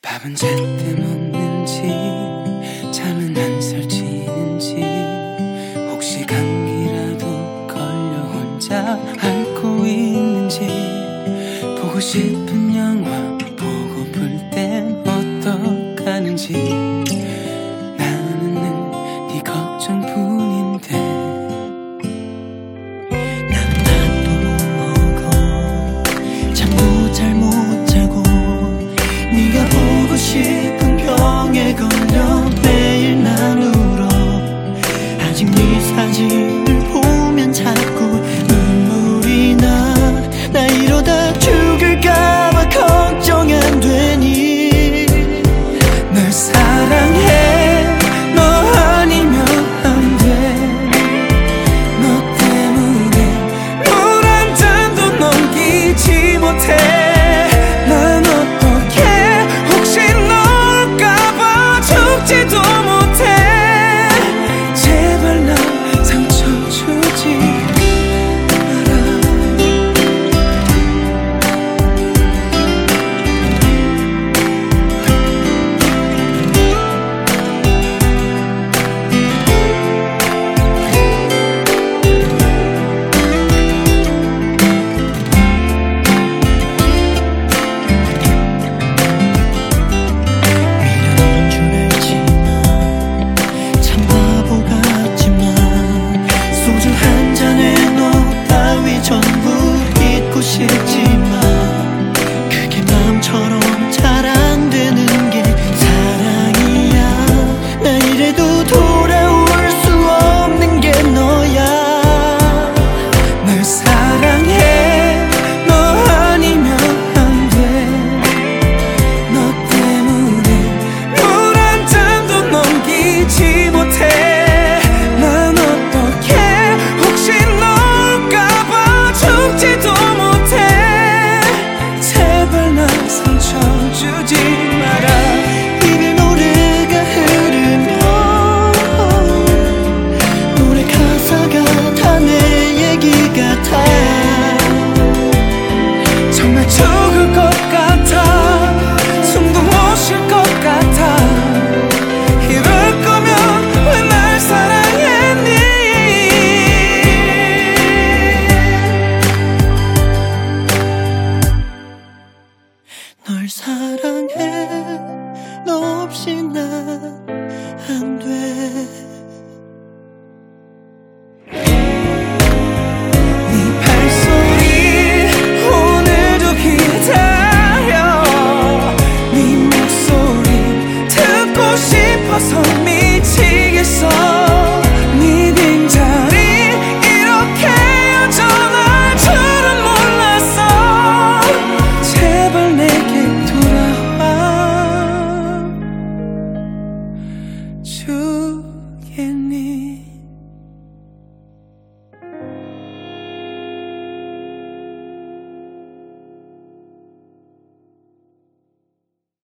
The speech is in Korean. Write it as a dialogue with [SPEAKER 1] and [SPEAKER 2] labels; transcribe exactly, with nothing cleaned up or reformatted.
[SPEAKER 1] 밥은 제때 먹는지 잠은 안 설치는지 혹시 감기라도 걸려 혼자 앓고 있는지 보고 싶은 영화 보고플 땐 어떡하는지 나는 늘 네 걱정뿐인데
[SPEAKER 2] 나는 밥도 못 먹어 잠도 잘 못 자고 네가 보고 싶은 병에 걸려 매일 난 울어 아직 네 사진을 보면 자꾸 눈물이 나 나 이러다 죽을까봐 걱정 안 되니
[SPEAKER 1] 널 사랑해 너 아니면 안 돼 너 때문에 물 한 잔도 넘기지 못해 난 어떡해 혹시 너올까봐 죽지도 못해 제발 나 상처 주지 마라
[SPEAKER 2] 미련한 줄 알지만 참 바보 같지만 소주 한 잔에 너 따위 전부 잊고 싶지만 그게 마음처럼 잘 안 되는 게 사랑이야 나 이래도 돌아올 수 없는 게 너야
[SPEAKER 1] 널 사랑해 너 아니면 안 돼 너 때문에 물 한 잔도 넘기지 못해 난 어떡해 혹시 너올까봐 죽지도 못해 제발 나 상처 주지 마라
[SPEAKER 2] 이별 노래가 흐르면 노래 가사가 다 내 얘기 같아
[SPEAKER 1] 정말 죽을 것 같아 숨도 못 쉴 것 같아 이럴 거면 왜 날 사랑했니
[SPEAKER 2] 널 사랑해 너 없이 난 안 돼